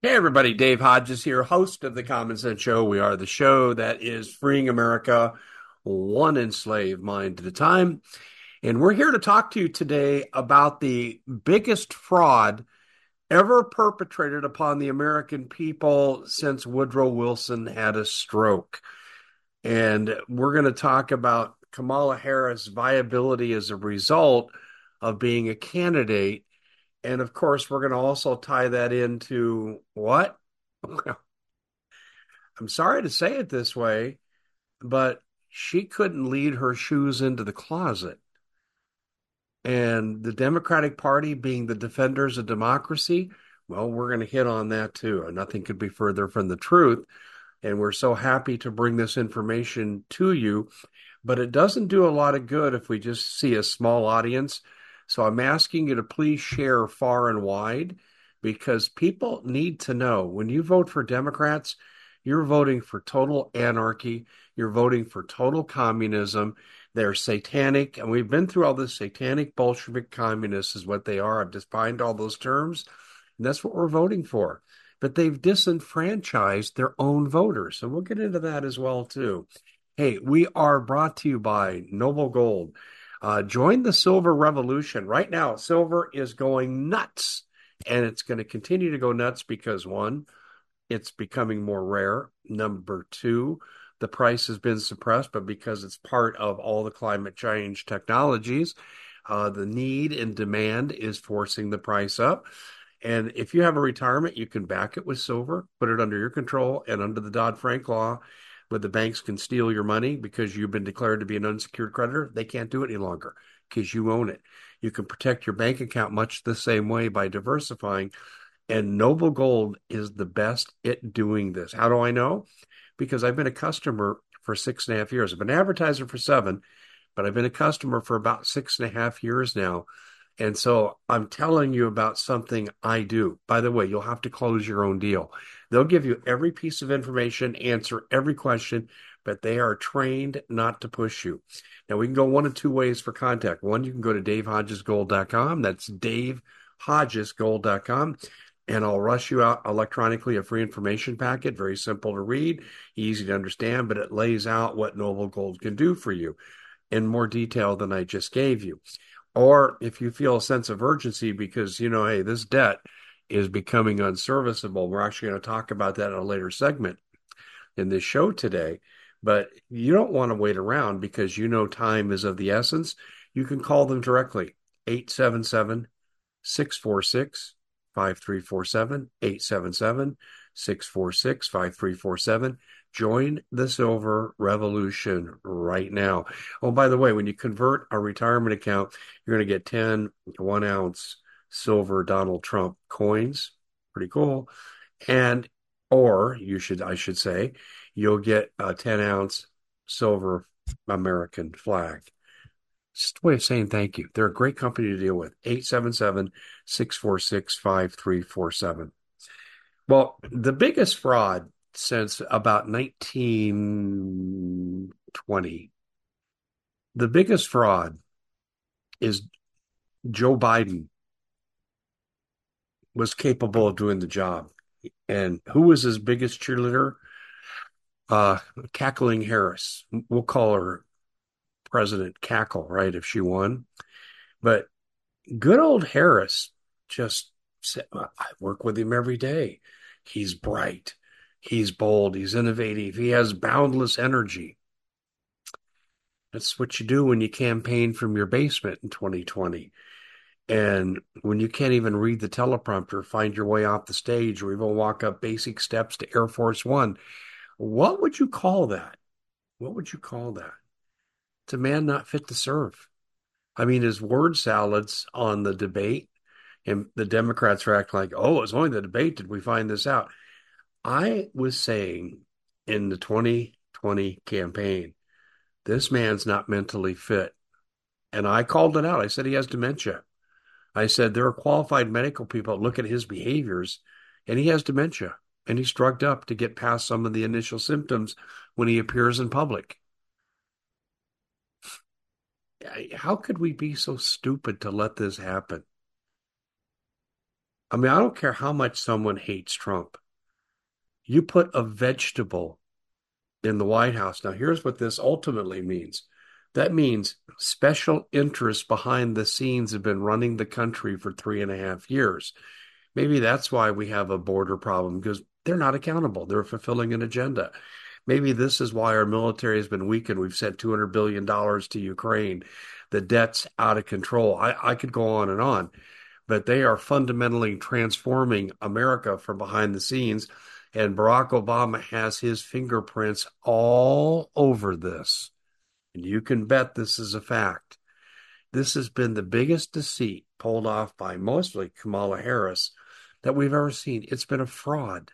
Hey everybody, Dave Hodges here, host of the Common Sense Show. We are the show that is freeing America one enslaved mind at a time. And we're here to talk to you today about the biggest fraud ever perpetrated upon the American people since Woodrow Wilson had a stroke. And we're going to talk about Kamala Harris' viability as a result of being a candidate. And of course, we're going to also tie that into what? I'm sorry to say it this way, but she couldn't lead her shoes into the closet. And the Democratic Party being the defenders of democracy, well, we're going to hit on that too. And nothing could be further from the truth. And we're so happy to bring this information to you, but it doesn't do a lot of good if we just see a small audience. So I'm asking you to please share far and wide because people need to know when you vote for Democrats, you're voting for total anarchy. You're voting for total communism. They're satanic. And we've been through all this satanic Bolshevik communists is what they are. I've defined all those terms. And that's what we're voting for. But they've disenfranchised their own voters. So we'll get into that as well, too. Hey, we are brought to you by Noble Gold. Join the silver revolution. Right now, silver is going nuts, and it's going to continue to go nuts because one, it's becoming more rare. Number two, the price has been suppressed, but because it's part of all the climate change technologies, the need and demand is forcing the price up. And if you have a retirement, you can back it with silver, put it under your control, and under the Dodd-Frank law, where the banks can steal your money because you've been declared to be an unsecured creditor, they can't do it any longer because you own it. You can protect your bank account much the same way by diversifying. And Noble Gold is the best at doing this. How do I know? Because I've been a customer for 6.5 years. I've been an advertiser for 7, but I've been a customer for about 6.5 years now. And so I'm telling you about something I do. By the way, you'll have to close your own deal. They'll give you every piece of information, answer every question, but they are trained not to push you. Now, we can go one of two ways for contact. One, you can go to davehodgesgold.com. That's davehodgesgold.com. And I'll rush you out electronically a free information packet, very simple to read, easy to understand, but it lays out what Noble Gold can do for you in more detail than I just gave you. Or if you feel a sense of urgency because, hey, this debt is becoming unserviceable, we're actually going to talk about that in a later segment in this show today. But you don't want to wait around because time is of the essence. You can call them directly, 877-646-5347, 877-646-5347. Join the silver revolution right now. Oh, by the way, when you convert a retirement account, you're going to get 10 1-ounce silver Donald Trump coins. Pretty cool. And, or I should say, you'll get a 10-ounce silver American flag. Just a way of saying thank you. They're a great company to deal with. 877-646-5347. Well, the biggest fraud since about 1920, the biggest fraud is Joe Biden was capable of doing the job. And who was his biggest cheerleader? Cackling Harris. We'll call her President Cackle, right, if she won. But good old Harris just said, well, I work with him every day. He's bright. He's bold. He's innovative. He has boundless energy. That's what you do when you campaign from your basement in 2020. And when you can't even read the teleprompter, find your way off the stage, or even walk up basic steps to Air Force One. What would you call that? What would you call that? It's a man not fit to serve. I mean, his word salads on the debate, and the Democrats are acting like, oh, it's only the debate did we find this out. I was saying in the 2020 campaign, this man's not mentally fit. And I called it out. I said he has dementia. I said there are qualified medical people that look at his behaviors, and he has dementia. And he's drugged up to get past some of the initial symptoms when he appears in public. How could we be so stupid to let this happen? I mean, I don't care how much someone hates Trump. You put a vegetable in the White House. Now, here's what this ultimately means. That means special interests behind the scenes have been running the country for 3.5 years. Maybe that's why we have a border problem because they're not accountable. They're fulfilling an agenda. Maybe this is why our military has been weakened. We've sent $200 billion to Ukraine. The debt's out of control. I could go on, but they are fundamentally transforming America from behind the scenes. And Barack Obama has his fingerprints all over this. And you can bet this is a fact. This has been the biggest deceit pulled off by mostly Kamala Harris that we've ever seen. It's been a fraud.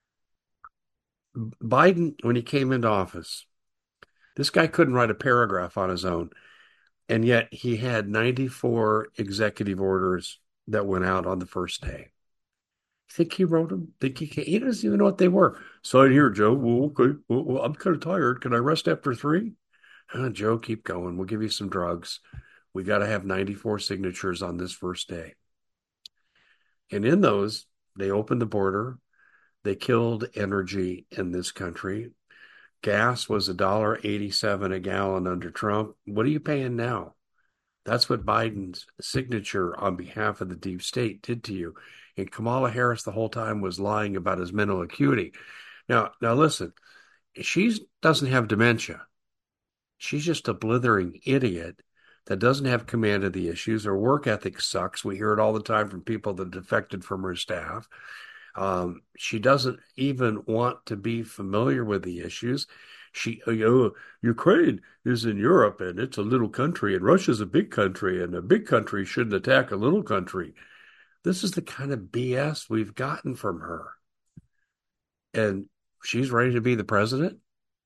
Biden, when he came into office, this guy couldn't write a paragraph on his own. And yet he had 94 executive orders that went out on the first day. Think he wrote them? He doesn't even know what they were. Sign here, Joe. Well, okay. Well, I'm kind of tired. Can I rest after 3? Joe, keep going. We'll give you some drugs. We got to have 94 signatures on this first day. And in those, they opened the border. They killed energy in this country. Gas was $1.87 a gallon under Trump. What are you paying now? That's what Biden's signature on behalf of the deep state did to you. And Kamala Harris the whole time was lying about his mental acuity. Now listen, she doesn't have dementia. She's just a blithering idiot that doesn't have command of the issues. Her work ethic sucks. We hear it all the time from people that defected from her staff. She doesn't even want to be familiar with the issues. Ukraine is in Europe and it's a little country, and Russia's a big country, and a big country shouldn't attack a little country. This is the kind of BS we've gotten from her. And she's ready to be the president.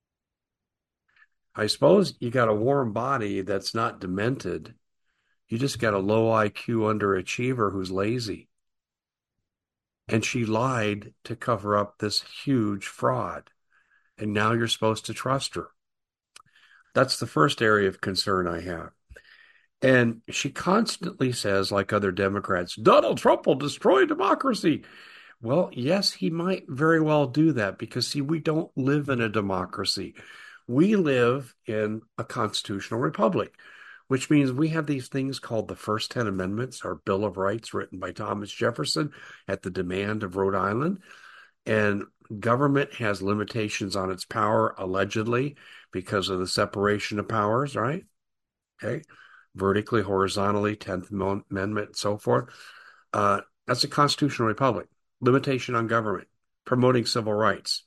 I suppose you got a warm body that's not demented. You just got a low IQ underachiever who's lazy. And she lied to cover up this huge fraud. And now you're supposed to trust her. That's the first area of concern I have. And she constantly says, like other Democrats, Donald Trump will destroy democracy. Well, yes, he might very well do that because, see, we don't live in a democracy. We live in a constitutional republic, which means we have these things called the first 10 Amendments, our Bill of Rights, written by Thomas Jefferson at the demand of Rhode Island. And government has limitations on its power, allegedly, because of the separation of powers, right? Okay. Vertically, horizontally, 10th Amendment, and so forth. That's a constitutional republic. Limitation on government, promoting civil rights.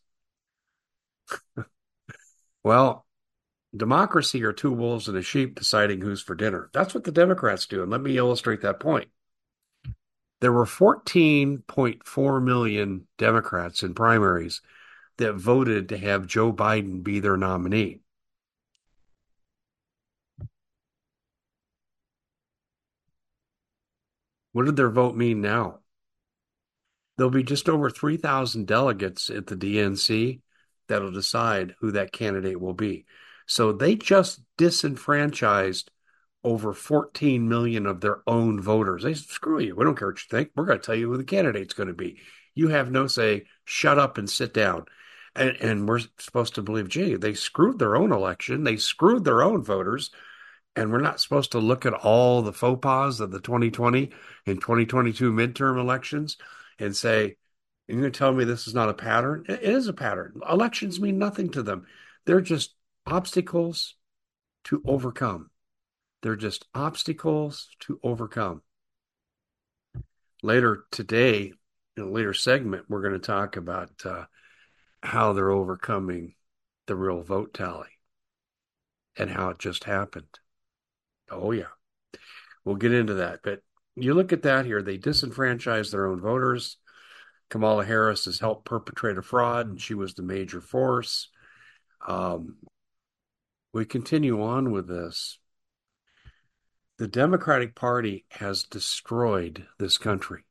Well, democracy are two wolves and a sheep deciding who's for dinner. That's what the Democrats do. And let me illustrate that point. There were 14.4 million Democrats in primaries that voted to have Joe Biden be their nominee. What did their vote mean now? There'll be just over 3,000 delegates at the DNC that'll decide who that candidate will be. So they just disenfranchised over 14 million of their own voters. They said, screw you. We don't care what you think. We're going to tell you who the candidate's going to be. You have no say. Shut up and sit down. And we're supposed to believe, gee, they screwed their own election. They screwed their own voters. And we're not supposed to look at all the faux pas of the 2020 and 2022 midterm elections and say, you're going to tell me this is not a pattern? It is a pattern. Elections mean nothing to them. They're just obstacles to overcome. They're just obstacles to overcome. Later today, in a later segment, we're going to talk about how they're overcoming the real vote tally and how it just happened. Oh, yeah. We'll get into that. But you look at that here, they disenfranchised their own voters. Kamala Harris has helped perpetrate a fraud, and she was the major force. We continue on with this. The Democratic Party has destroyed this country.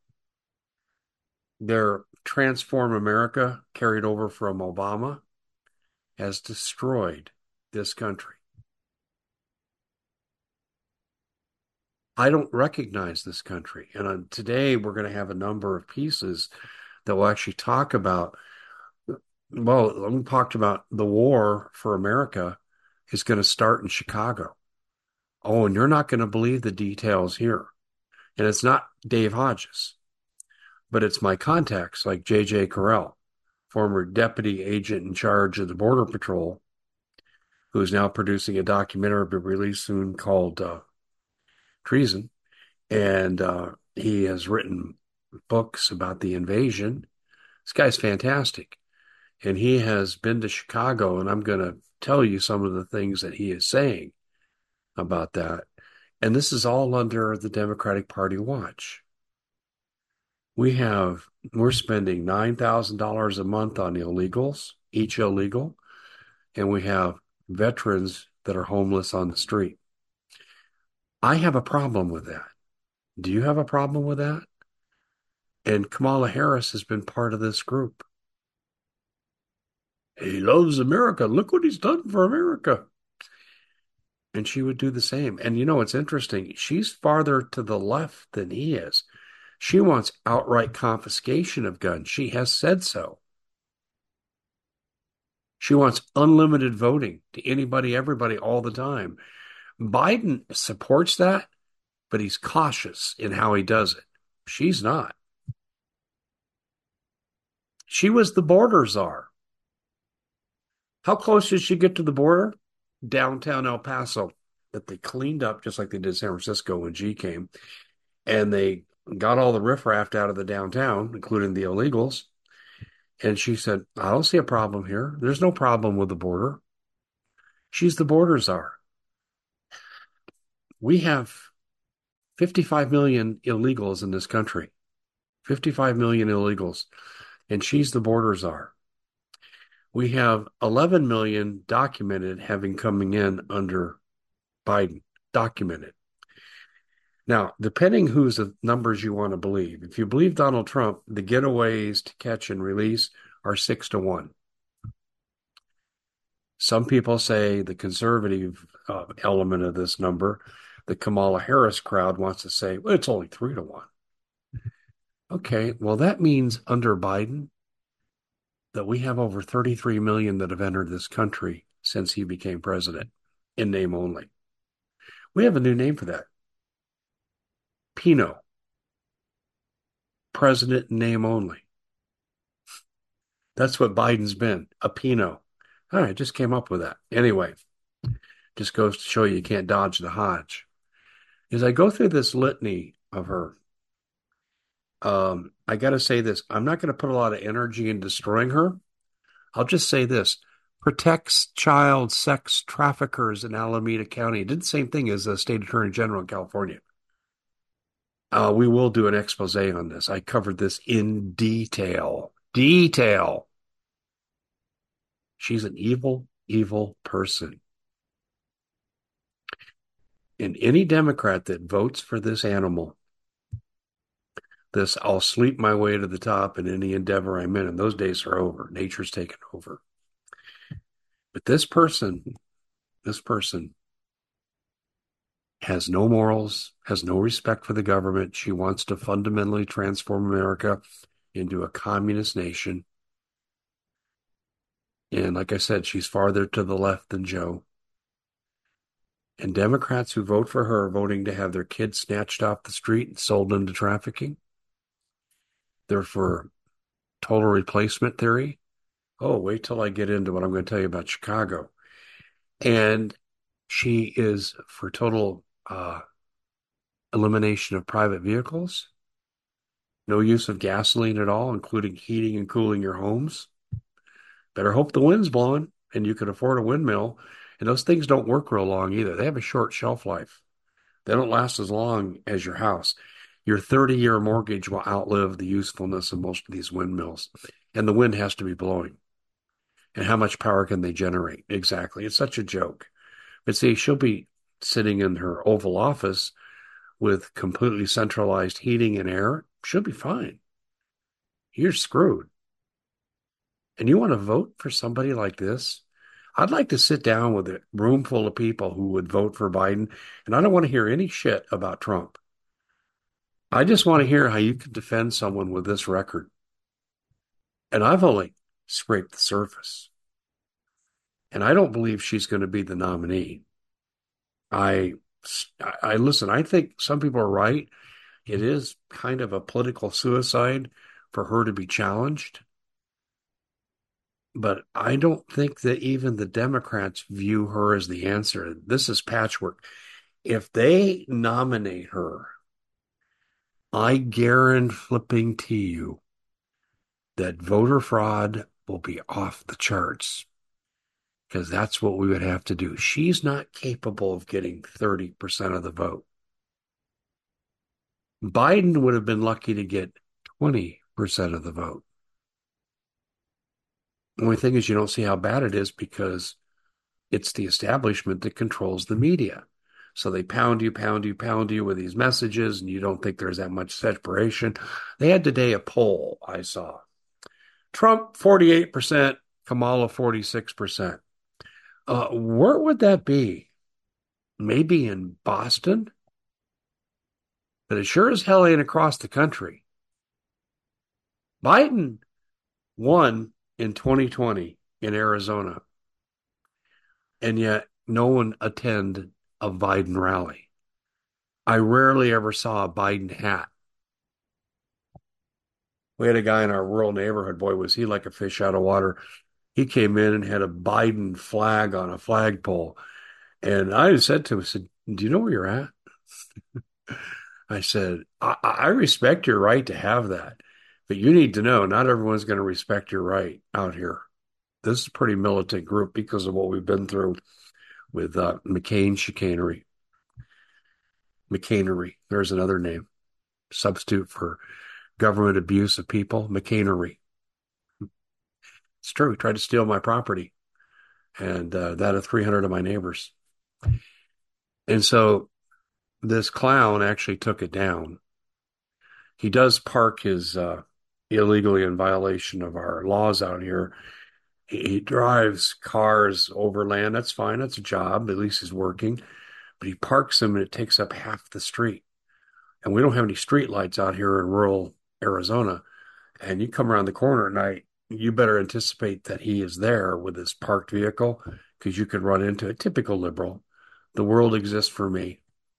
Their Transform America, carried over from Obama, has destroyed this country. I don't recognize this country. And today we're going to have a number of pieces that will actually talk about, well, let me talk about the war for America is going to start in Chicago. Oh, and you're not going to believe the details here. And it's not Dave Hodges, but it's my contacts like J.J. Carell, former deputy agent in charge of the Border Patrol, who is now producing a documentary to be released soon called Treason. And he has written books about the invasion. This guy's fantastic. And he has been to Chicago, and I'm going to tell you some of the things that he is saying about that. And this is all under the Democratic Party watch. We're spending $9,000 a month on illegals, each illegal, and we have veterans that are homeless on the street. I have a problem with that. Do you have a problem with that? And Kamala Harris has been part of this group. He loves America. Look what he's done for America. And she would do the same. And you know, it's interesting. She's farther to the left than he is. She wants outright confiscation of guns. She has said so. She wants unlimited voting to anybody, everybody, all the time. Biden supports that, but he's cautious in how he does it. She's not. She was the border czar. How close did she get to the border? Downtown El Paso, that they cleaned up just like they did San Francisco when G came. And they got all the riffraff out of the downtown, including the illegals. And she said, I don't see a problem here. There's no problem with the border. She's the border czar. We have 55 million illegals in this country. 55 million illegals. And she's the border czar. We have 11 million documented having coming in under Biden. Documented. Now, depending whose numbers you want to believe, if you believe Donald Trump, the getaways to catch and release are 6-1. Some people say the conservative element of this number, the Kamala Harris crowd wants to say, well, it's only 3-1. Okay, well, that means under Biden that we have over 33 million that have entered this country since he became president, in name only. We have a new name for that. Pinot. President in name only. That's what Biden's been, a Pinot. All right, just came up with that. Anyway, just goes to show you can't dodge the Hodge. As I go through this litany of her, I got to say this. I'm not going to put a lot of energy in destroying her. I'll just say this. Protects child sex traffickers in Alameda County. Did the same thing as the state attorney general in California. We will do an expose on this. I covered this in detail. Detail. She's an evil, evil person. And any Democrat that votes for this animal, this I'll sleep my way to the top in any endeavor I'm in, and those days are over. Nature's taken over. But this person has no morals, has no respect for the government. She wants to fundamentally transform America into a communist nation. And like I said, she's farther to the left than Joe. And Democrats who vote for her are voting to have their kids snatched off the street and sold into trafficking. They're for total replacement theory. Oh, wait till I get into what I'm going to tell you about Chicago. And she is for total elimination of private vehicles, no use of gasoline at all, including heating and cooling your homes. Better hope the wind's blowing and you can afford a windmill. And those things don't work real long either. They have a short shelf life. They don't last as long as your house. Your 30-year mortgage will outlive the usefulness of most of these windmills. And the wind has to be blowing. And how much power can they generate? Exactly. It's such a joke. But see, she'll be sitting in her Oval Office with completely centralized heating and air. She'll be fine. You're screwed. And you want to vote for somebody like this? I'd like to sit down with a room full of people who would vote for Biden, and I don't want to hear any shit about Trump. I just want to hear how you can defend someone with this record. And I've only scraped the surface. And I don't believe she's going to be the nominee. I, I listen, I think some people are right. It is kind of a political suicide for her to be challenged. But I don't think that even the Democrats view her as the answer. This is patchwork. If they nominate her, I guarantee flipping to you that voter fraud will be off the charts because that's what we would have to do. She's not capable of getting 30% of the vote. Biden would have been lucky to get 20% of the vote. The only thing is, you don't see how bad it is because it's the establishment that controls the media. So they pound you, pound you, pound you with these messages, and you don't think there's that much separation. They had today a poll I saw. Trump 48%, Kamala 46%. Where would that be? Maybe in Boston? But it sure as hell ain't across the country. Biden won in 2020 in Arizona, and yet no one attended a Biden rally. I rarely ever saw a Biden hat. We had a guy in our rural neighborhood. Boy, was he like a fish out of water. He came in and had a Biden flag on a flagpole. And I said to him, I said, do you know where you're at? I said, I respect your right to have that, but you need to know not everyone's going to respect your right out here. This is a pretty militant group because of what we've been through with McCain chicanery. McCainery, there's another name, substitute for government abuse of people, McCainery. It's true. He tried to steal my property and that of 300 of my neighbors. And so this clown actually took it down. He does park his illegally in violation of our laws out here. He drives cars overland. That's fine. That's a job. At least he's working. But he parks them and it takes up half the street. And we don't have any street lights out here in rural Arizona. And you come around the corner at night, you better anticipate that he is there with his parked vehicle because you could run into a typical liberal. The world exists for me.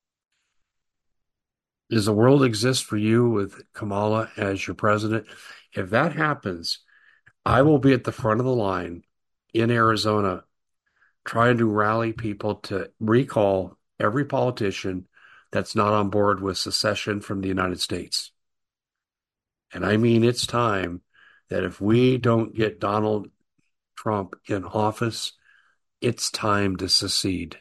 Does the world exist for you with Kamala as your president? If that happens, I will be at the front of the line in Arizona trying to rally people to recall every politician that's not on board with secession from the United States. And I mean, it's time that if we don't get Donald Trump in office, it's time to secede.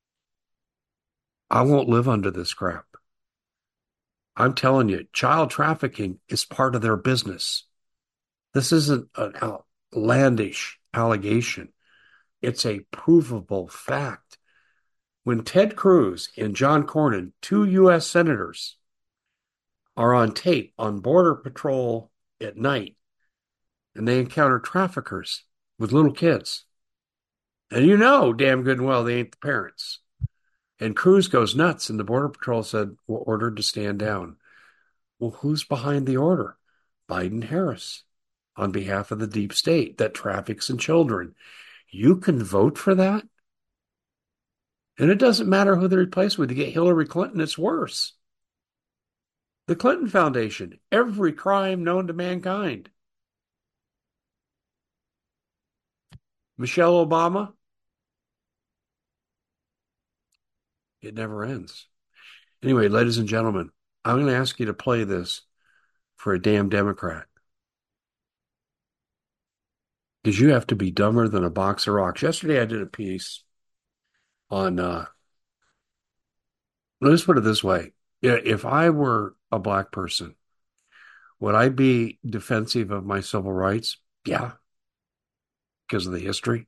I won't live under this crap. I'm telling you, child trafficking is part of their business. This isn't an outlandish allegation. It's a provable fact. When Ted Cruz and John Cornyn, two U.S. senators, are on tape on Border Patrol at night and they encounter traffickers with little kids, and you know damn good and well they ain't the parents. And Cruz goes nuts, and the Border Patrol said, we're ordered to stand down. Well, who's behind the order? Biden Harris, on behalf of the deep state that traffics in children. You can vote for that? And it doesn't matter who they replace with. You get Hillary Clinton, it's worse. The Clinton Foundation, every crime known to mankind. Michelle Obama, it never ends. Anyway, ladies and gentlemen, I'm going to ask you to play this for a damn Democrat. Because you have to be dumber than a box of rocks. Yesterday I did a piece on, let's put it this way. If I were a black person, would I be defensive of my civil rights? Yeah, because of the history.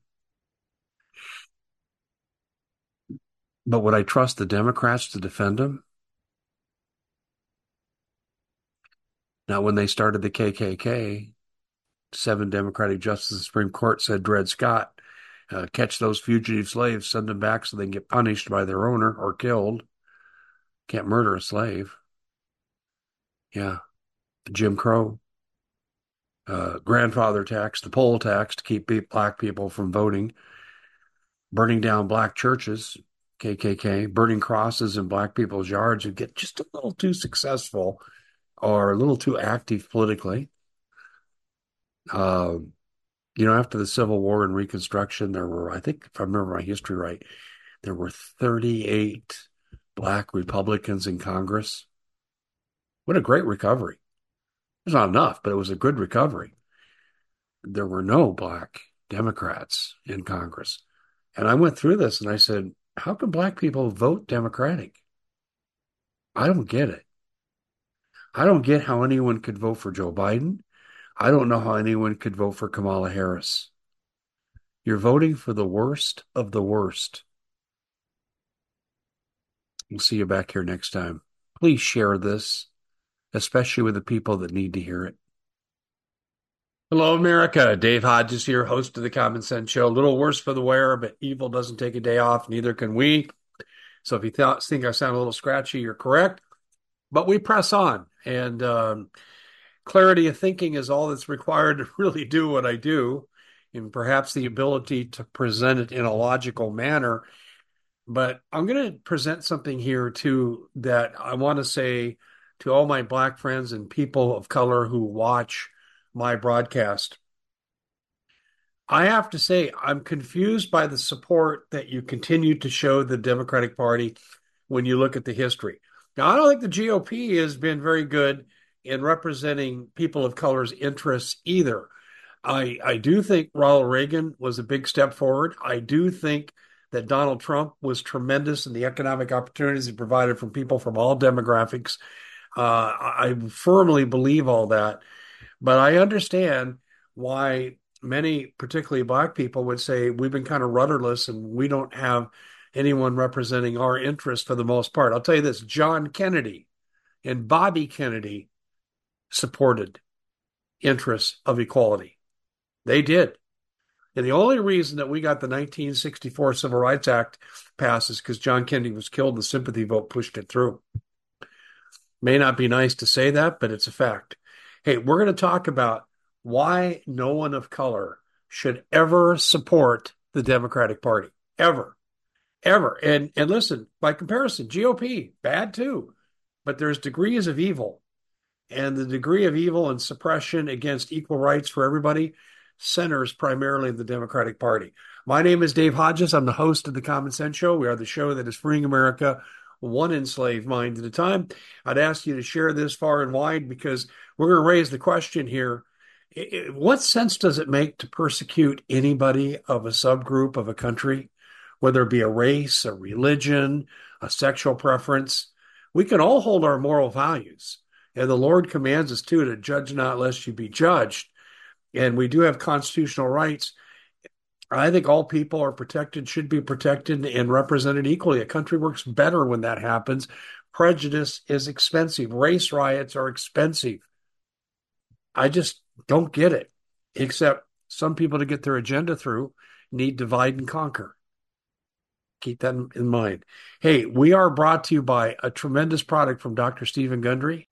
But would I trust the Democrats to defend them? Now, when they started the KKK, 7 Democratic justices of the Supreme Court said Dred Scott catch those fugitive slaves, send them back so they can get punished by their owner or killed. Can't murder a slave. Yeah. The Jim Crow, grandfather tax, the poll tax to keep black people from voting, burning down black churches, KKK, burning crosses in black people's yards who get just a little too successful or a little too active politically. Uh, After the Civil War and Reconstruction, there were, I think, if I remember my history right, there were 38 black Republicans in Congress. What a great recovery. It was not enough, but it was a good recovery. There were no black Democrats in Congress. And I went through this and I said, how can black people vote Democratic? I don't get it. I don't get how anyone could vote for Joe Biden. I don't know how anyone could vote for Kamala Harris. You're voting for the worst of the worst. We'll see you back here next time. Please share this, especially with the people that need to hear it. Hello, America. Dave Hodges here, host of the Common Sense Show. A little worse for the wear, but evil doesn't take a day off. Neither can we. So if you think I sound a little scratchy, you're correct. But we press on. And clarity of thinking is all that's required to really do what I do. And perhaps the ability to present it in a logical manner. But I'm going to present something here, too, that I want to say to all my black friends and people of color who watch my broadcast. I have to say, I'm confused by the support that you continue to show the Democratic Party when you look at the history. Now, I don't think the GOP has been very good in representing people of color's interests either. I do think Ronald Reagan was a big step forward. I do think that Donald Trump was tremendous in the economic opportunities he provided for people from all demographics. I firmly believe all that. But I understand why many, particularly black people, would say we've been kind of rudderless and we don't have anyone representing our interests for the most part. I'll tell you this, John Kennedy and Bobby Kennedy supported interests of equality. They did. And the only reason that we got the 1964 Civil Rights Act passed is because John Kennedy was killed. The sympathy vote pushed it through. May not be nice to say that, but it's a fact. Hey, we're going to talk about why no one of color should ever support the Democratic Party. Ever. Ever. And listen, by comparison, GOP, bad too. But there's degrees of evil. And the degree of evil and suppression against equal rights for everybody centers primarily in the Democratic Party. My name is Dave Hodges. I'm the host of the Common Sense Show. We are the show that is freeing America one enslaved mind at a time. I'd ask you to share this far and wide because we're going to raise the question here. What sense does it make to persecute anybody of a subgroup of a country, whether it be a race, a religion, a sexual preference? We can all hold our moral values. And the Lord commands us to judge not lest you be judged. And we do have constitutional rights. I think all people are protected, should be protected and represented equally. A country works better when that happens. Prejudice is expensive. Race riots are expensive. I just don't get it, except some people to get their agenda through need divide and conquer. Keep that in mind. Hey, we are brought to you by a tremendous product from Dr. Stephen Gundry.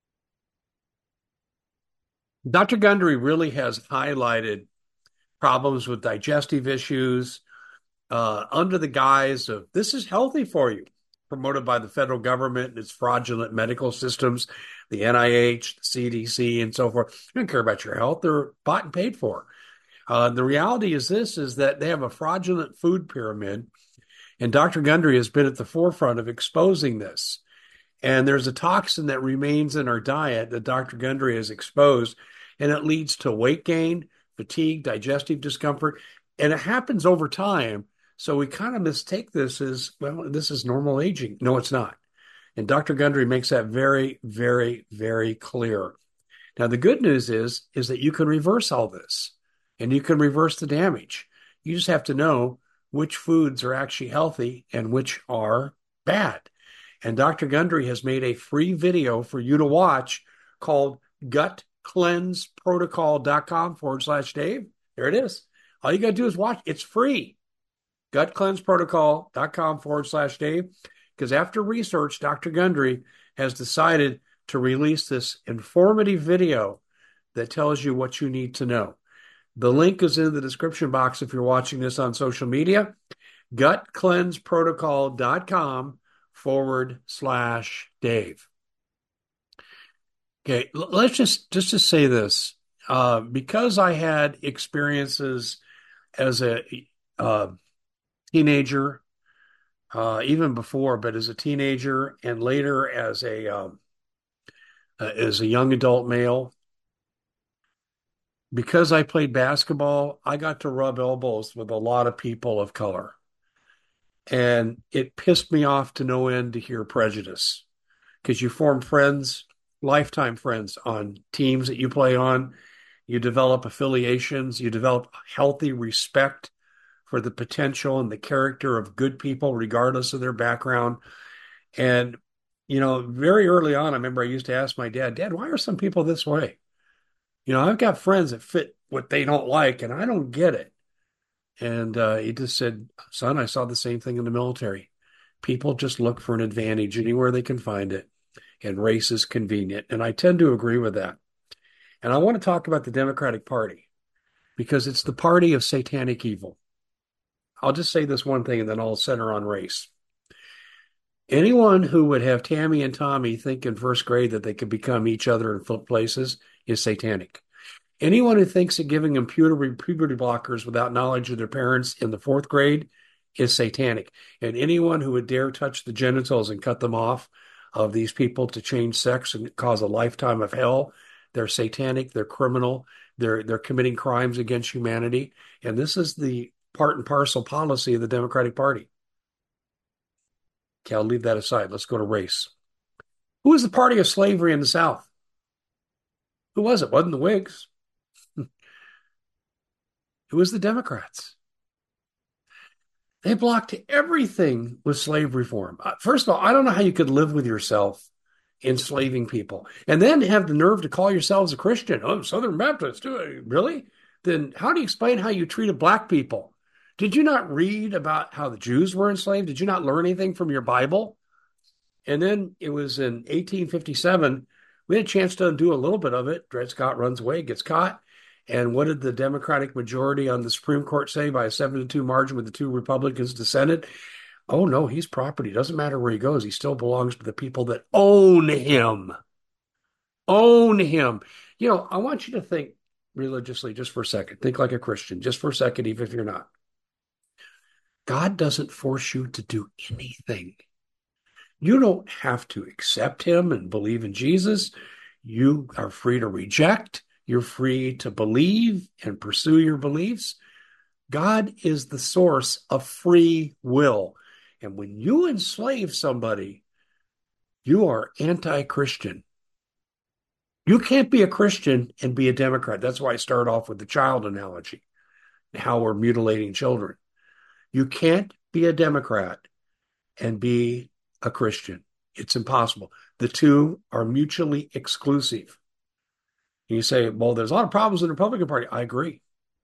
Dr. Gundry really has highlighted problems with digestive issues under the guise of this is healthy for you, promoted by the federal government and its fraudulent medical systems, the NIH, the CDC, and so forth. They don't care about your health. They're bought and paid for. The reality is that they have a fraudulent food pyramid, and Dr. Gundry has been at the forefront of exposing this. And there's a toxin that remains in our diet that Dr. Gundry has exposed, and it leads to weight gain, fatigue, digestive discomfort, and it happens over time. So we kind of mistake this as, well, this is normal aging. No, it's not. And Dr. Gundry makes that very, very, very clear. Now, the good news is that you can reverse all this and you can reverse the damage. You just have to know which foods are actually healthy and which are bad. And Dr. Gundry has made a free video for you to watch called gutcleanseprotocol.com/Dave. There it is. All you got to do is watch. It's free. Gutcleanseprotocol.com/Dave. Because after research, Dr. Gundry has decided to release this informative video that tells you what you need to know. The link is in the description box if you're watching this on social media. Gutcleanseprotocol.com/Dave. Okay, let's just to say this. Because I had experiences as a uh, teenager, even before, but as a teenager and later as a young adult male, because I played basketball, I got to rub elbows with a lot of people of color. And it pissed me off to no end to hear prejudice because you form friends, lifetime friends on teams that you play on. You develop affiliations, you develop healthy respect for the potential and the character of good people, regardless of their background. And, very early on, I remember I used to ask my dad, Dad, why are some people this way? I've got friends that fit what they don't like, and I don't get it. And he just said, Son, I saw the same thing in the military. People just look for an advantage anywhere they can find it, and race is convenient. And I tend to agree with that. And I want to talk about the Democratic Party because it's the party of satanic evil. I'll just say this one thing and then I'll center on race. Anyone who would have Tammy and Tommy think in first grade that they could become each other in flip places is satanic. Anyone who thinks of giving them puberty blockers without knowledge of their parents in the fourth grade is satanic. And anyone who would dare touch the genitals and cut them off of these people to change sex and cause a lifetime of hell, they're satanic, they're criminal, they're committing crimes against humanity. And this is the part and parcel policy of the Democratic Party. Okay, I'll leave that aside. Let's go to race. Who was the party of slavery in the South? Who was it? Wasn't the Whigs. It was the Democrats. They blocked everything with slave reform. First of all, I don't know how you could live with yourself enslaving people and then have the nerve to call yourselves a Christian. Oh, Southern Baptist, really? Then how do you explain how you treated black people? Did you not read about how the Jews were enslaved? Did you not learn anything from your Bible? And then it was in 1857, we had a chance to undo a little bit of it. Dred Scott runs away, gets caught. And what did the Democratic majority on the Supreme Court say by a 7-2 margin with the two Republicans dissented? Oh, no, he's property. Doesn't matter where he goes. He still belongs to the people that own him. Own him. I want you to think religiously just for a second. Think like a Christian just for a second, even if you're not. God doesn't force you to do anything. You don't have to accept him and believe in Jesus. You are free to reject. You're free to believe and pursue your beliefs. God is the source of free will. And when you enslave somebody, you are anti-Christian. You can't be a Christian and be a Democrat. That's why I start off with the child analogy, how we're mutilating children. You can't be a Democrat and be a Christian. It's impossible. The two are mutually exclusive. You say, well, there's a lot of problems in the Republican Party. I agree.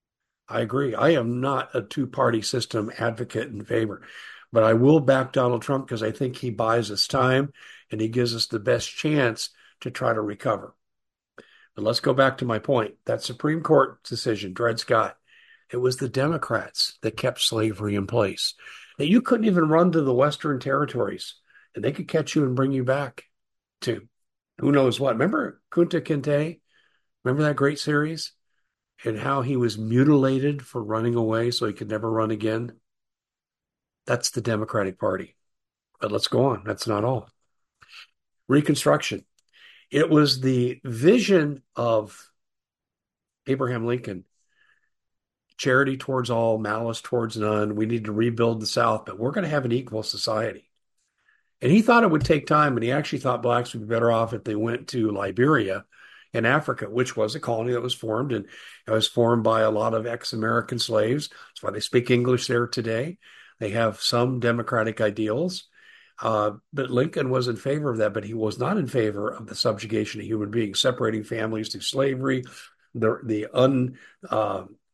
I am not a two-party system advocate in favor, but I will back Donald Trump because I think he buys us time and he gives us the best chance to try to recover. But let's go back to my point. That Supreme Court decision, Dred Scott, it was the Democrats that kept slavery in place. That you couldn't even run to the Western territories and they could catch you and bring you back to who knows what. Remember Kunta Kinte? Remember that great series? And how he was mutilated for running away so he could never run again? That's the Democratic Party. But let's go on. That's not all. Reconstruction. It was the vision of Abraham Lincoln. Charity towards all, malice towards none. We need to rebuild the South, but we're going to have an equal society. And he thought it would take time, and he actually thought blacks would be better off if they went to Liberia in Africa, which was a colony that was formed, and it was formed by a lot of ex-American slaves. That's why they speak English there today. They have some democratic ideals. But Lincoln was in favor of that, but he was not in favor of the subjugation of human beings, separating families through slavery, the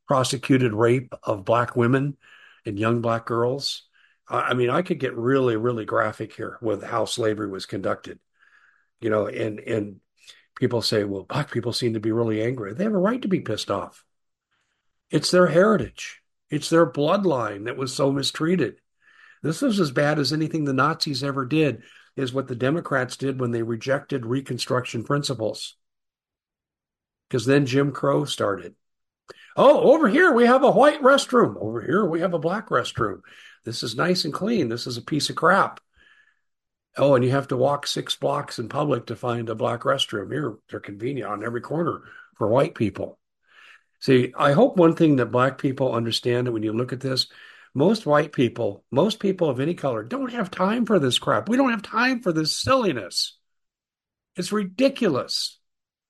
prosecuted rape of black women and young black girls. I mean, I could get really, really graphic here with how slavery was conducted, and people say, well, black people seem to be really angry. They have a right to be pissed off. It's their heritage. It's their bloodline that was so mistreated. This is as bad as anything the Nazis ever did, is what the Democrats did when they rejected Reconstruction principles. Because then Jim Crow started. Oh, over here we have a white restroom. Over here we have a black restroom. This is nice and clean. This is a piece of crap. Oh, and you have to walk 6 blocks in public to find a black restroom. Here, they're convenient on every corner for white people. See, I hope one thing that black people understand that when you look at this, most white people, most people of any color, don't have time for this crap. We don't have time for this silliness. It's ridiculous.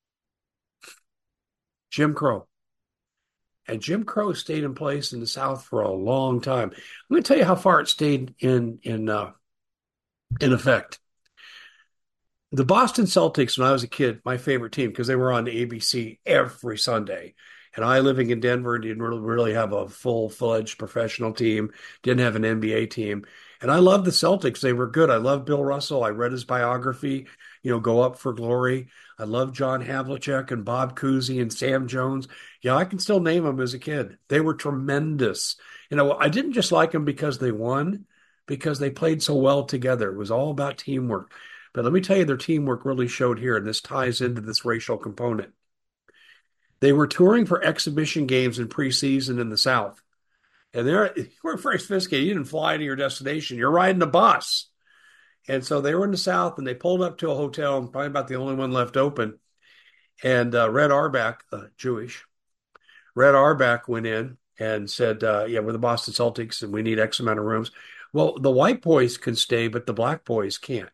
Jim Crow. And Jim Crow stayed in place in the South for a long time. Let me tell you how far it stayed in effect. The Boston Celtics, when I was a kid, my favorite team, because they were on ABC every Sunday. And I, living in Denver, didn't really have a full-fledged professional team, didn't have an NBA team. And I loved the Celtics. They were good. I loved Bill Russell. I read his biography, Go Up for Glory. I loved John Havlicek and Bob Cousy and Sam Jones. Yeah, I can still name them as a kid. They were tremendous. I didn't just like them because they won, because they played so well together. It was all about teamwork. But let me tell you, their teamwork really showed here, and this ties into this racial component. They were touring for exhibition games in preseason in the South. And you weren't very sophisticated. You didn't fly to your destination. You're riding a bus. And so they were in the South, and they pulled up to a hotel, probably about the only one left open. And Red Auerbach, Jewish, Red Auerbach went in and said, yeah, we're the Boston Celtics, and we need X amount of rooms. Well, the white boys can stay, but the black boys can't.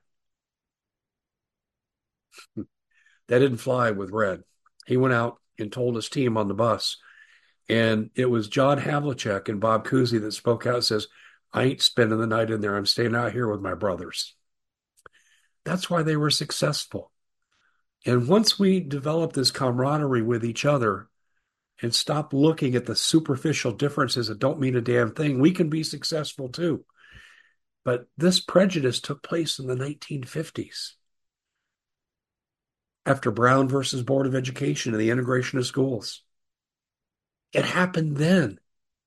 That didn't fly with Red. He went out and told his team on the bus. And it was John Havlicek and Bob Cousy that spoke out and says, I ain't spending the night in there. I'm staying out here with my brothers. That's why they were successful. And once we develop this camaraderie with each other and stop looking at the superficial differences that don't mean a damn thing, we can be successful too. But this prejudice took place in the 1950s. After Brown versus Board of Education and the integration of schools. It happened then.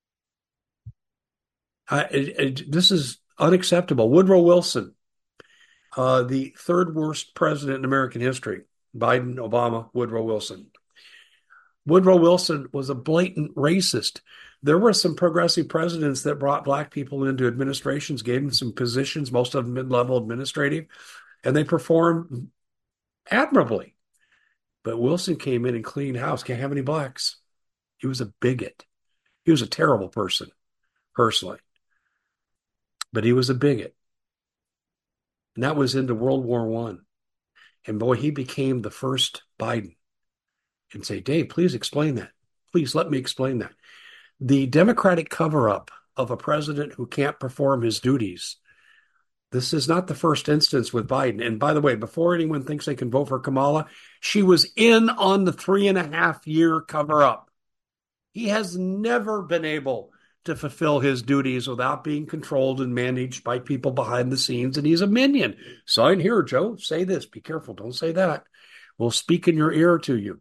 This is unacceptable. Woodrow Wilson, the third worst president in American history. Biden, Obama, Woodrow Wilson. Woodrow Wilson was a blatant racist. There were some progressive presidents that brought black people into administrations, gave them some positions, most of them mid-level administrative, and they performed admirably. But Wilson came in and cleaned house. Can't have any blacks. He was a bigot. He was a terrible person, personally. But he was a bigot. And that was into World War I. And boy, he became the first Biden. And say, Dave, please explain that. Please let me explain that. The Democratic cover-up of a president who can't perform his duties. This is not the first instance with Biden. And by the way, before anyone thinks they can vote for Kamala, she was in on the 3.5-year cover-up. He has never been able to fulfill his duties without being controlled and managed by people behind the scenes. And he's a minion. Sign here, Joe. Say this. Be careful. Don't say that. We'll speak in your ear to you.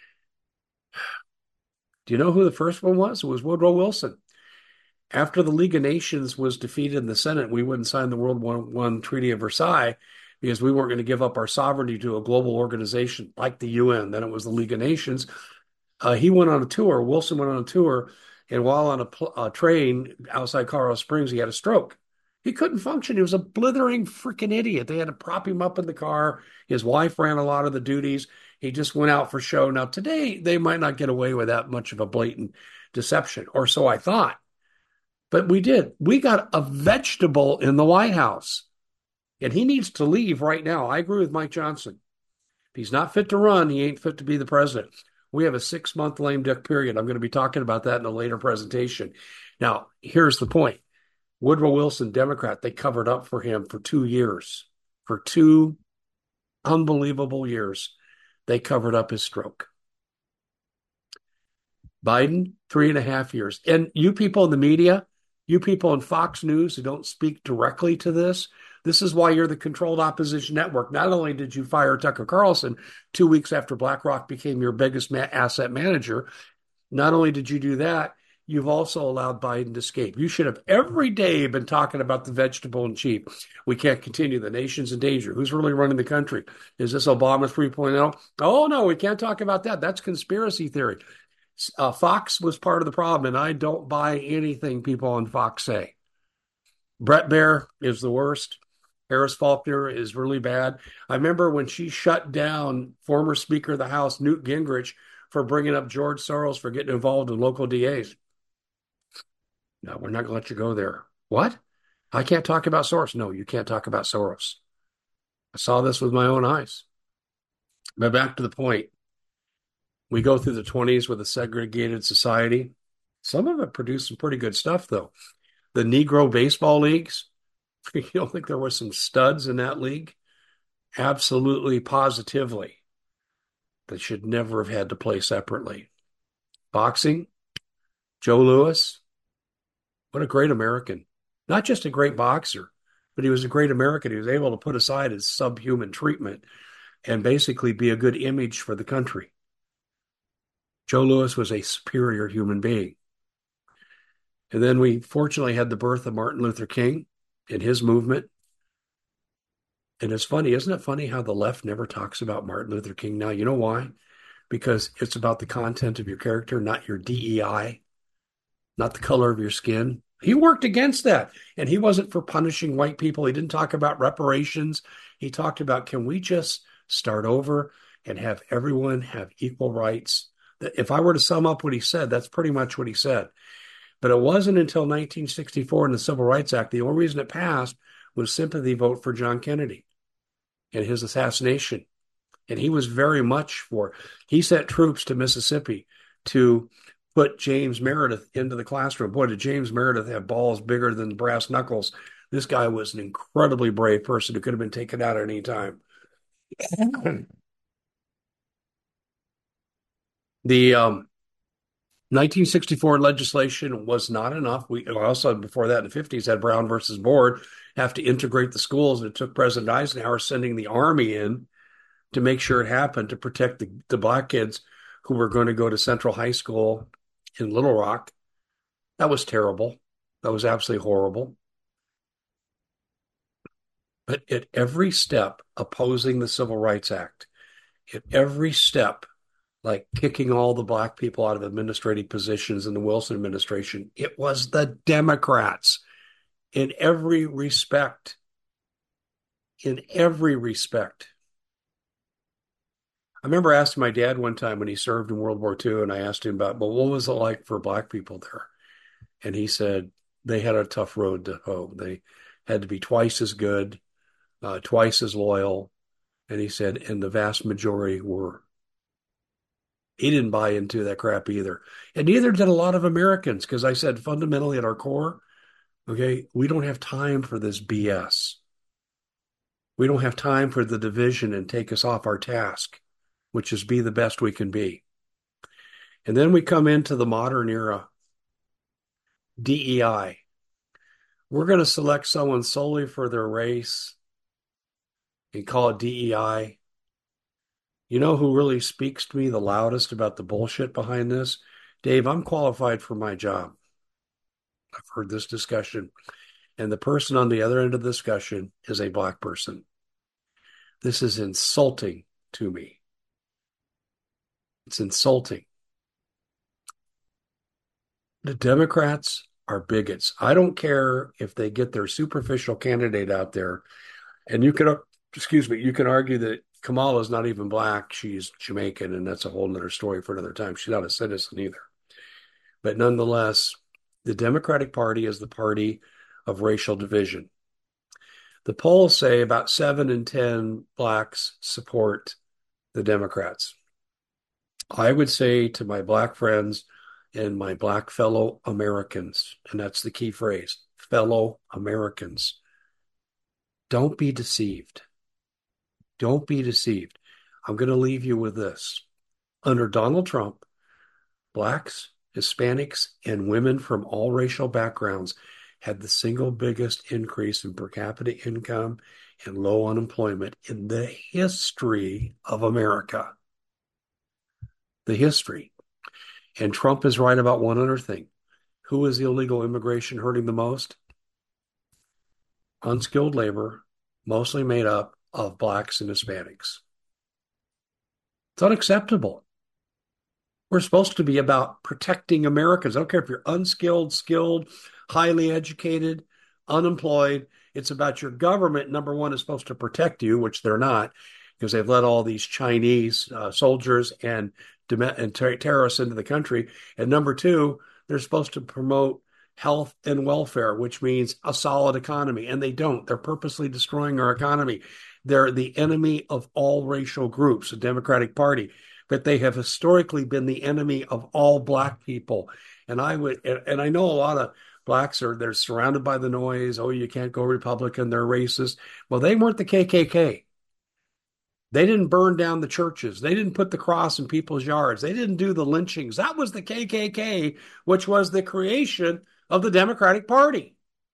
Do you know who the first one was? It was Woodrow Wilson. After the League of Nations was defeated in the Senate, we wouldn't sign the World War I Treaty of Versailles because we weren't going to give up our sovereignty to a global organization like the UN. Then it was the League of Nations. He went on a tour. Wilson went on a tour, and while on a train outside Colorado Springs, he had a stroke. He couldn't function. He was a blithering freaking idiot. They had to prop him up in the car. His wife ran a lot of the duties. He just went out for show. Now, today, they might not get away with that much of a blatant deception, or so I thought. But we did. We got a vegetable in the White House, and he needs to leave right now. I agree with Mike Johnson. If he's not fit to run, he ain't fit to be the president. We have a 6-month lame duck period. I'm going to be talking about that in a later presentation. Now, here's the point. Woodrow Wilson, Democrat, they covered up for him for 2 years. For 2 unbelievable years, they covered up his stroke. Biden, 3.5 years. And you people in the media, you people in Fox News who don't speak directly to this is why you're the controlled opposition network. Not only did you fire Tucker Carlson 2 weeks after BlackRock became your biggest asset manager, not only did you do that, you've also allowed Biden to escape. You should have every day been talking about the vegetable and cheap. We can't continue. The nation's in danger. Who's really running the country? Is this Obama 3.0? Oh, no, we can't talk about that. That's conspiracy theory. Fox was part of the problem, and I don't buy anything people on Fox say. Brett Baer is the worst. Harris Faulkner is really bad. I remember when she shut down former Speaker of the House, Newt Gingrich, for bringing up George Soros for getting involved in local DAs. No, we're not going to let you go there. What? I can't talk about Soros. No, you can't talk about Soros. I saw this with my own eyes. But back to the point. We go through the 20s with a segregated society. Some of it produced some pretty good stuff, though. The Negro baseball leagues, you don't think there were some studs in that league? Absolutely, positively. They should never have had to play separately. Boxing, Joe Louis, what a great American. Not just a great boxer, but he was a great American. He was able to put aside his subhuman treatment and basically be a good image for the country. Joe Louis was a superior human being. And then we fortunately had the birth of Martin Luther King and his movement. And it's funny, isn't it funny how the left never talks about Martin Luther King now? You know why? Because it's about the content of your character, not your DEI, not the color of your skin. He worked against that. And he wasn't for punishing white people. He didn't talk about reparations. He talked about, can we just start over and have everyone have equal rights? If I were to sum up what he said, that's pretty much what he said. But it wasn't until 1964 in the Civil Rights Act, the only reason it passed was sympathy vote for John Kennedy and his assassination. And he was very much for, he sent troops to Mississippi to put James Meredith into the classroom. Boy, did James Meredith have balls bigger than brass knuckles. This guy was an incredibly brave person who could have been taken out at any time. The 1964 legislation was not enough. We also, before that in the 50s, had Brown versus Board have to integrate the schools. And it took President Eisenhower sending the Army in to make sure it happened to protect the black kids who were going to go to Central High School in Little Rock. That was terrible. That was absolutely horrible. But at every step opposing the Civil Rights Act, at every step, like kicking all the black people out of administrative positions in the Wilson administration, it was the Democrats in every respect. In every respect. I remember asking my dad one time when he served in World War II, and I asked him about, well, what was it like for black people there? And he said they had a tough road to hoe. They had to be twice as good, twice as loyal. And he said, and the vast majority were. He didn't buy into that crap either. And neither did a lot of Americans, because I said fundamentally at our core, okay, we don't have time for this BS. We don't have time for the division and take us off our task, which is be the best we can be. And then we come into the modern era, DEI. We're going to select someone solely for their race and call it DEI. You know who really speaks to me the loudest about the bullshit behind this? Dave, I'm qualified for my job. I've heard this discussion. And the person on the other end of the discussion is a black person. This is insulting to me. It's insulting. The Democrats are bigots. I don't care if they get their superficial candidate out there. And you can, you can argue that Kamala is not even black. She's Jamaican, and that's a whole other story for another time. She's not a citizen either. But nonetheless, the Democratic Party is the party of racial division. The polls say about 7 in 10 blacks support the Democrats. I would say to my black friends and my black fellow Americans, and that's the key phrase, fellow Americans, don't be deceived. Don't be deceived. I'm going to leave you with this. Under Donald Trump, Blacks, Hispanics, and women from all racial backgrounds had the single biggest increase in per capita income and low unemployment in the history of America. The history. And Trump is right about one other thing. Who is illegal immigration hurting the most? Unskilled labor, mostly made up of blacks and Hispanics. It's unacceptable. We're supposed to be about protecting Americans. I don't care if you're unskilled, skilled, highly educated, unemployed. It's about your government. Number one is supposed to protect you, which they're not, because they've let all these Chinese soldiers and terrorists into the country. And number two, they're supposed to promote health and welfare, which means a solid economy. And they don't. They're purposely destroying our economy. They're the enemy of all racial groups, the Democratic Party, but they have historically been the enemy of all black people. And I know a lot of blacks they're surrounded by the noise. Oh, you can't go Republican. They're racist. Well, they weren't the KKK. They didn't burn down the churches. They didn't put the cross in people's yards. They didn't do the lynchings. That was the KKK, which was the creation of the Democratic Party.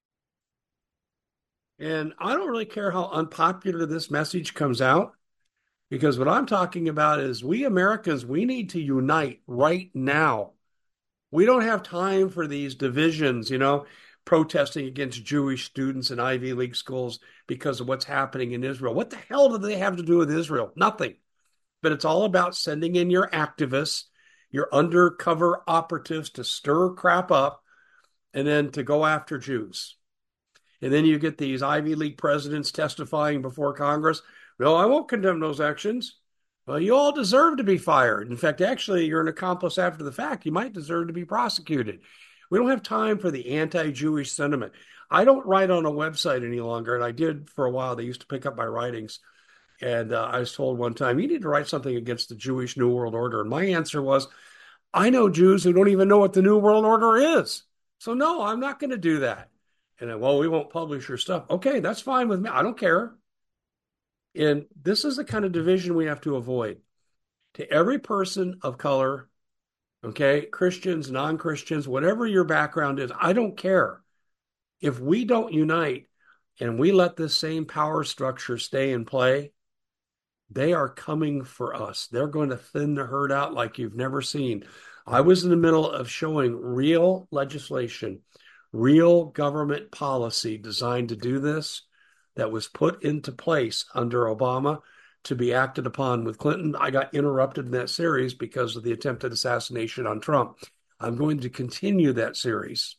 And I don't really care how unpopular this message comes out, because what I'm talking about is we Americans, we need to unite right now. We don't have time for these divisions, protesting against Jewish students in Ivy League schools because of what's happening in Israel. What the hell do they have to do with Israel? Nothing. But it's all about sending in your activists, your undercover operatives to stir crap up and then to go after Jews. And then you get these Ivy League presidents testifying before Congress. Well, I won't condemn those actions. Well, you all deserve to be fired. In fact, actually, you're an accomplice after the fact. You might deserve to be prosecuted. We don't have time for the anti-Jewish sentiment. I don't write on a website any longer, and I did for a while. They used to pick up my writings. And I was told one time, you need to write something against the Jewish New World Order. And my answer was, I know Jews who don't even know what the New World Order is. So no, I'm not going to do that. And then, well, we won't publish your stuff. Okay, that's fine with me. I don't care. And this is the kind of division we have to avoid. To every person of color, okay, Christians, non-Christians, whatever your background is, I don't care. If we don't unite and we let this same power structure stay in play, they are coming for us. They're going to thin the herd out like you've never seen. I was in the middle of showing real legislation, real government policy designed to do this that was put into place under Obama to be acted upon with Clinton. I got interrupted in that series because of the attempted assassination on Trump. I'm going to continue that series.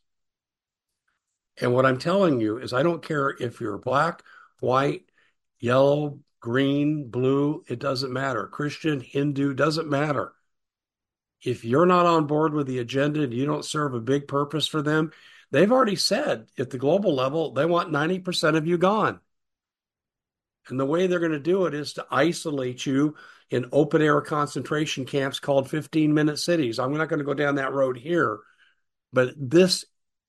And what I'm telling you is I don't care if you're black, white, yellow, green, blue, it doesn't matter. Christian, Hindu, doesn't matter. If you're not on board with the agenda and you don't serve a big purpose for them, they've already said at the global level, they want 90% of you gone. And the way they're going to do it is to isolate you in open air concentration camps called 15-minute cities. I'm not going to go down that road here, but this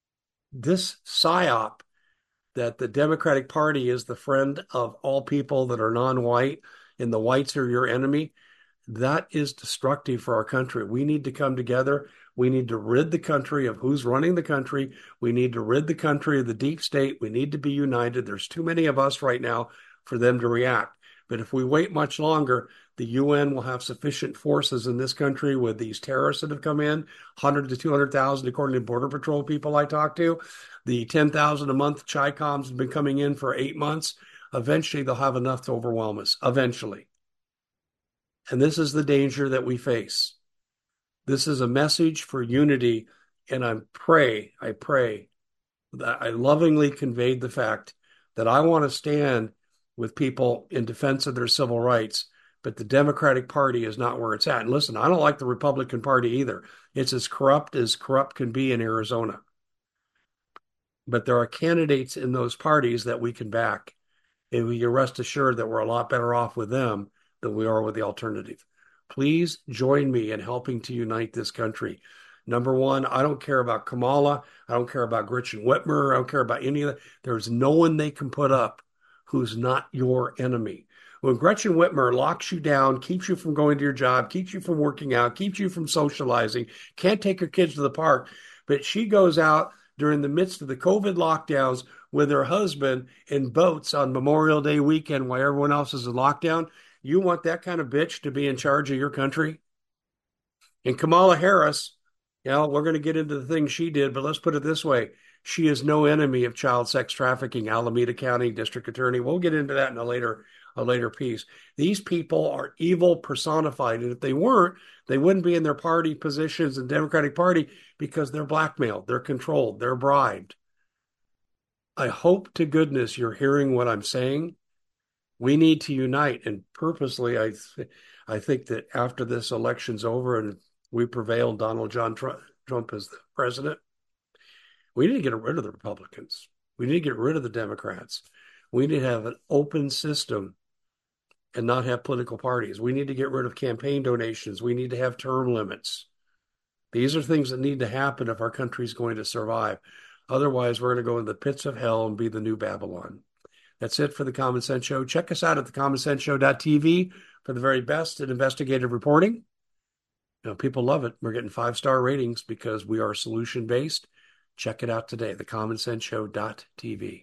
psyop that the Democratic Party is the friend of all people that are non-white and the whites are your enemy, that is destructive for our country. We need to come together. We need to rid the country of who's running the country. We need to rid the country of the deep state. We need to be united. There's too many of us right now for them to react. But if we wait much longer, the UN will have sufficient forces in this country with these terrorists that have come in, 100 to 200,000, according to Border Patrol people I talked to. The 10,000 a month Chi-Coms have been coming in for 8 months. Eventually, they'll have enough to overwhelm us. Eventually. And this is the danger that we face. This is a message for unity. And I pray that I lovingly conveyed the fact that I want to stand with people in defense of their civil rights, but the Democratic Party is not where it's at. And listen, I don't like the Republican Party either. It's as corrupt can be in Arizona. But there are candidates in those parties that we can back. And you rest assured that we're a lot better off with them than we are with the alternative. Please join me in helping to unite this country. Number one, I don't care about Kamala. I don't care about Gretchen Whitmer. I don't care about any of that. There's no one they can put up who's not your enemy. When Gretchen Whitmer locks you down, keeps you from going to your job, keeps you from working out, keeps you from socializing, can't take your kids to the park, but she goes out during the midst of the COVID lockdowns with her husband in boats on Memorial Day weekend while everyone else is in lockdown. You want that kind of bitch to be in charge of your country? And Kamala Harris, we're going to get into the things she did, but let's put it this way. She is no enemy of child sex trafficking, Alameda County District Attorney. We'll get into that in a later piece. These people are evil personified. And if they weren't, they wouldn't be in their party positions in the Democratic Party because they're blackmailed, they're controlled, they're bribed. I hope to goodness you're hearing what I'm saying. We need to unite. And purposely, I think that after this election's over and we prevail, Donald John Trump is the president, we need to get rid of the Republicans. We need to get rid of the Democrats. We need to have an open system and not have political parties. We need to get rid of campaign donations. We need to have term limits. These are things that need to happen if our country is going to survive. Otherwise, we're going to go into the pits of hell and be the new Babylon. That's it for the Common Sense Show. Check us out at thecommonsenseshow.tv for the very best in investigative reporting. People love it. We're getting 5-star ratings because we are solution-based. Check it out today, thecommonsenseshow.tv.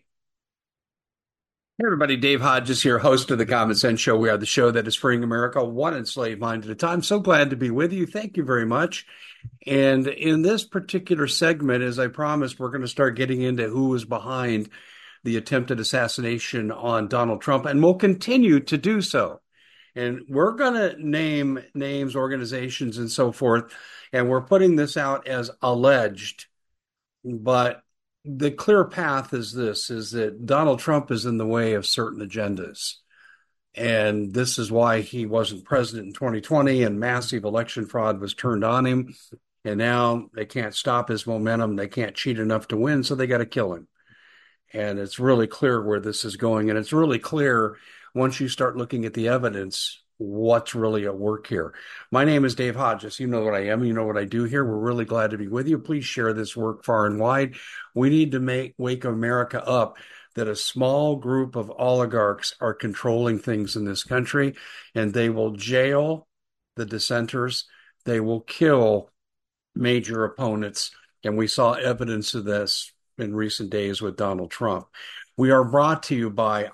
Hey everybody, Dave Hodges here, host of The Common Sense Show. We are the show that is freeing America one enslaved mind at a time. So glad to be with you. Thank you very much. And in this particular segment, as I promised, we're going to start getting into who was behind the attempted assassination on Donald Trump, and we'll continue to do so. And we're going to name names, organizations, and so forth, and we're putting this out as alleged. But the clear path is that Donald Trump is in the way of certain agendas. And this is why he wasn't president in 2020 and massive election fraud was turned on him. And now they can't stop his momentum. They can't cheat enough to win, so they got to kill him. And it's really clear where this is going. And it's really clear once you start looking at the evidence, what's really at work here. My name is Dave Hodges. You know what I am. You know what I do here. We're really glad to be with you. Please share this work far and wide. We need to wake America up that a small group of oligarchs are controlling things in this country, and they will jail the dissenters. They will kill major opponents. And we saw evidence of this in recent days with Donald Trump. We are brought to you by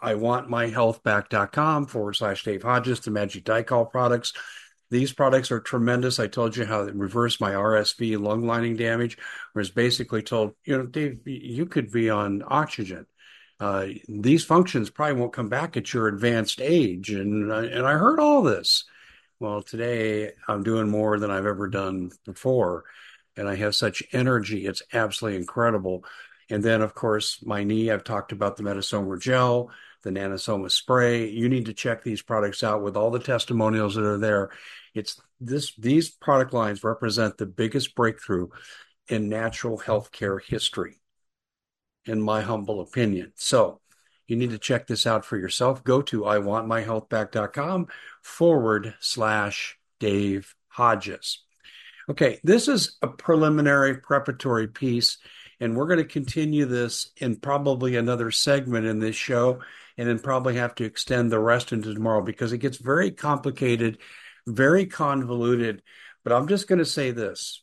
iwantmyhealthback.com/Dave Hodges, the Magic Dicol products. These products are tremendous. I told you how it reversed my RSV lung lining damage. I was basically told, Dave, you could be on oxygen. These functions probably won't come back at your advanced age. And I heard all this. Well, today I'm doing more than I've ever done before. And I have such energy. It's absolutely incredible. And then, of course, my knee, I've talked about the Metasoma gel, the Nanosoma spray. You need to check these products out with all the testimonials that are there. These product lines represent the biggest breakthrough in natural healthcare history, in my humble opinion. So you need to check this out for yourself. Go to iwantmyhealthback.com/Dave Hodges. Okay, this is a preliminary preparatory piece, and we're going to continue this in probably another segment in this show, and then probably have to extend the rest into tomorrow because it gets very complicated, very convoluted. But I'm just going to say this.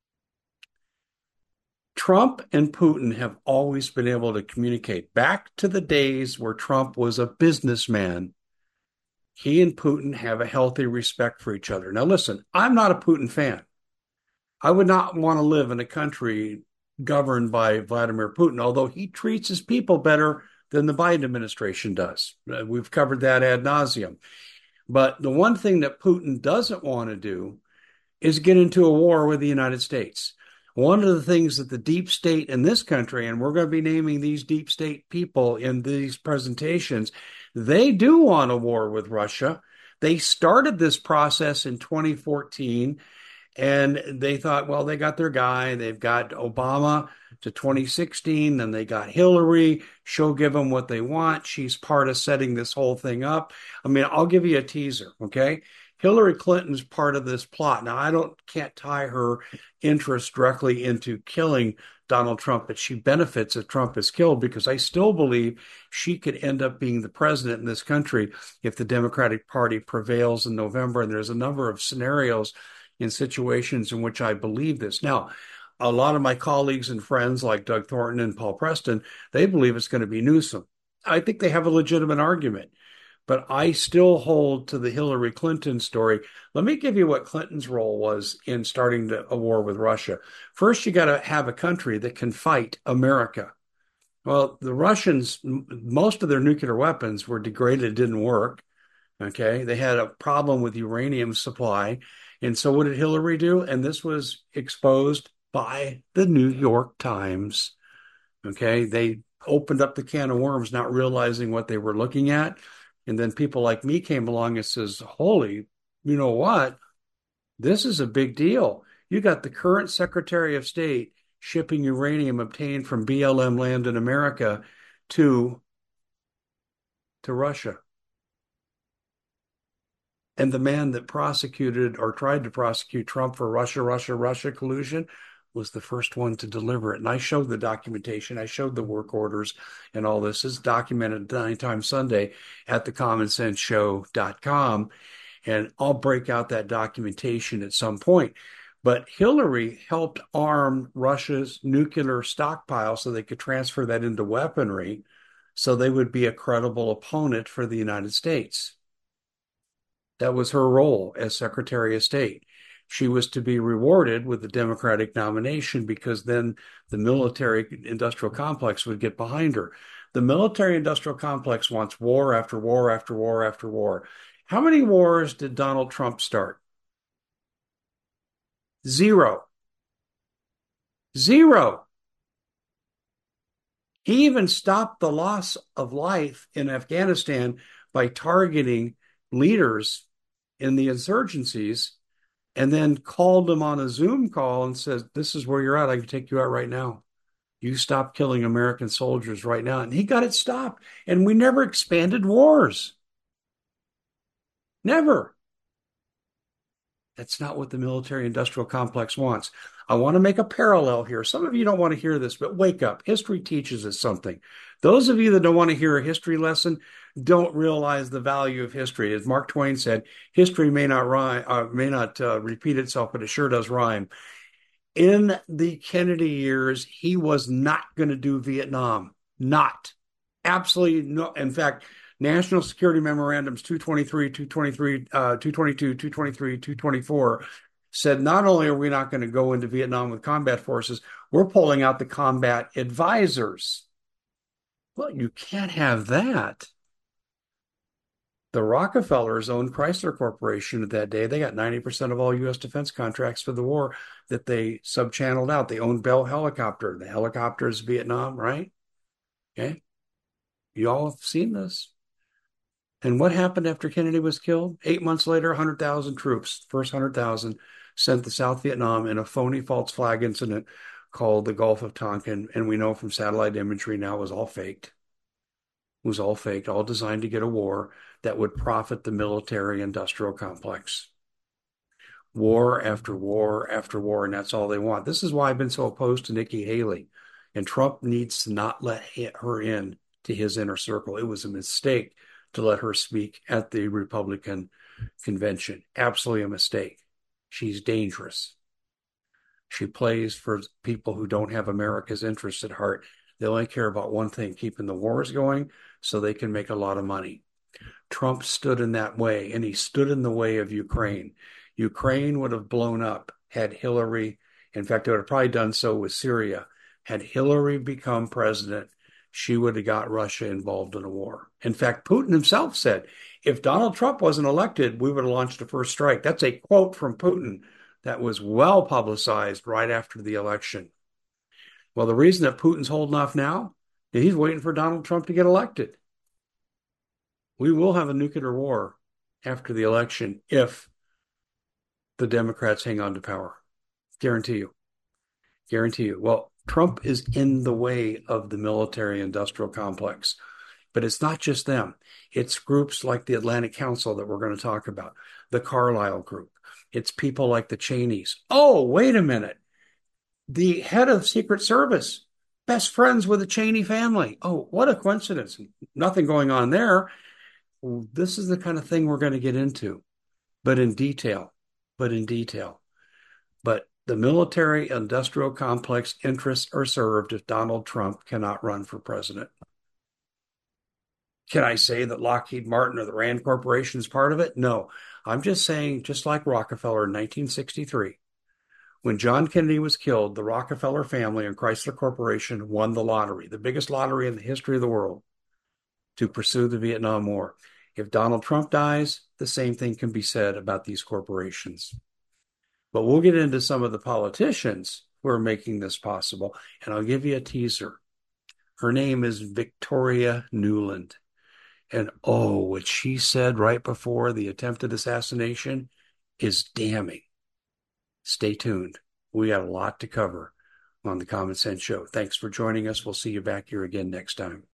Trump and Putin have always been able to communicate. Back to the days where Trump was a businessman, he and Putin have a healthy respect for each other. Now, listen, I'm not a Putin fan. I would not want to live in a country governed by Vladimir Putin, although he treats his people better than the Biden administration does. We've covered that ad nauseum. But the one thing that Putin doesn't want to do is get into a war with the United States. One of the things that the deep state in this country, and we're going to be naming these deep state people in these presentations, they do want a war with Russia. They started this process in 2014. And they thought, well, they got their guy. They've got Obama to 2016. Then they got Hillary. She'll give them what they want. She's part of setting this whole thing up. I mean, I'll give you a teaser, okay? Hillary Clinton's part of this plot. Now, can't tie her interest directly into killing Donald Trump, but she benefits if Trump is killed because I still believe she could end up being the president in this country if the Democratic Party prevails in November. And there's a number of scenarios in situations in which I believe this. Now, a lot of my colleagues and friends like Doug Thornton and Paul Preston, they believe it's going to be Newsom. I think they have a legitimate argument, but I still hold to the Hillary Clinton story. Let me give you what Clinton's role was in starting a war with Russia. First, you got to have a country that can fight America. Well, the Russians, most of their nuclear weapons were degraded, didn't work. Okay. They had a problem with uranium supply. And so what did Hillary do? And this was exposed by the New York Times. Okay. They opened up the can of worms, not realizing what they were looking at. And then people like me came along and says, holy, you know what? This is a big deal. You got the current Secretary of State shipping uranium obtained from BLM land in America to Russia. And the man that prosecuted or tried to prosecute Trump for Russia collusion was the first one to deliver it. And I showed the documentation. I showed the work orders and all this is documented Anytime Sunday at thecommonsenseshow.com. And I'll break out that documentation at some point. But Hillary helped arm Russia's nuclear stockpile so they could transfer that into weaponry so they would be a credible opponent for the United States. That was her role as Secretary of State. She was to be rewarded with the Democratic nomination because then the military industrial complex would get behind her. The military industrial complex wants war after war after war after war. How many wars did Donald Trump start? Zero. Zero. He even stopped the loss of life in Afghanistan by targeting leaders in the insurgencies and then called them on a Zoom call and said, this is where you're at. I can take you out right now. You stop killing American soldiers right now. And he got it stopped. And we never expanded wars. Never. That's not what the military industrial complex wants. I want to make a parallel here. Some of you don't want to hear this, but wake up. History teaches us something. Those of you that don't want to hear a history lesson don't realize the value of history. As Mark Twain said, history may not repeat itself, but it sure does rhyme. In the Kennedy years, he was not going to do Vietnam. Not. Absolutely no. In fact, National Security Memorandums 223, 222, 223, 224 said not only are we not going to go into Vietnam with combat forces, we're pulling out the combat advisors. Well, you can't have that. The Rockefellers owned Chrysler Corporation at that day. They got 90% of all U.S. defense contracts for the war that they subchanneled out. They owned Bell Helicopter. The helicopter is Vietnam, right? Okay. You all have seen this. And what happened after Kennedy was killed? 8 months later, 100,000 troops, first 100,000, sent to South Vietnam in a phony false flag incident called the Gulf of Tonkin. And we know from satellite imagery now it was all faked. It was all faked, all designed to get a war that would profit the military industrial complex. War after war after war, and that's all they want. This is why I've been so opposed to Nikki Haley. And Trump needs to not let her in to his inner circle. It was a mistake to let her speak at the Republican convention. Absolutely a mistake. She's dangerous. She plays for people who don't have America's interests at heart. They only care about one thing, keeping the wars going so they can make a lot of money. Trump stood in that way, and he stood in the way of Ukraine. Ukraine would have blown up had Hillary, in fact, it would have probably done so with Syria. Had Hillary become president, she would have got Russia involved in a war. In fact, Putin himself said, if Donald Trump wasn't elected, we would have launched a first strike. That's a quote from Putin that was well publicized right after the election. Well, the reason that Putin's holding off now is he's waiting for Donald Trump to get elected. We will have a nuclear war after the election if the Democrats hang on to power. Guarantee you. Guarantee you. Well, Trump is in the way of the military industrial complex. But it's not just them. It's groups like the Atlantic Council that we're going to talk about, the Carlyle Group. It's people like the Cheneys. Oh, wait a minute. The head of Secret Service, best friends with the Cheney family. Oh, what a coincidence. Nothing going on there. This is the kind of thing we're going to get into, but in detail, but in detail. But the military industrial complex interests are served if Donald Trump cannot run for president. Can I say that Lockheed Martin or the Rand Corporation is part of it? No. I'm just saying, just like Rockefeller in 1963, when John Kennedy was killed, the Rockefeller family and Chrysler Corporation won the lottery, the biggest lottery in the history of the world, to pursue the Vietnam War. If Donald Trump dies, the same thing can be said about these corporations. But we'll get into some of the politicians who are making this possible, and I'll give you a teaser. Her name is Victoria Nuland. And oh, what she said right before the attempted assassination is damning. Stay tuned. We have a lot to cover on the Common Sense Show. Thanks for joining us. We'll see you back here again next time.